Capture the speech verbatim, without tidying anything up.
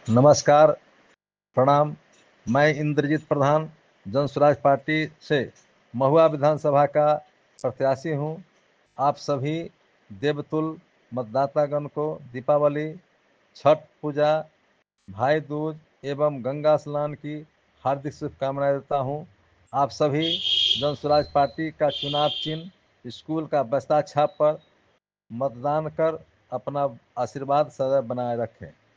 नमस्कार, प्रणाम। मैं इंद्रजीत प्रधान जन स्वराज पार्टी से महुआ विधानसभा का प्रत्याशी हूं। आप सभी देवतुल मतदातागण को दीपावली, छठ पूजा, भाई दूज एवं गंगा स्नान की हार्दिक शुभकामनाएं देता हूं। आप सभी जन स्वराज पार्टी का चुनाव चिन्ह स्कूल का बस्ता छाप पर मतदान कर अपना आशीर्वाद सदैव बनाए रखें।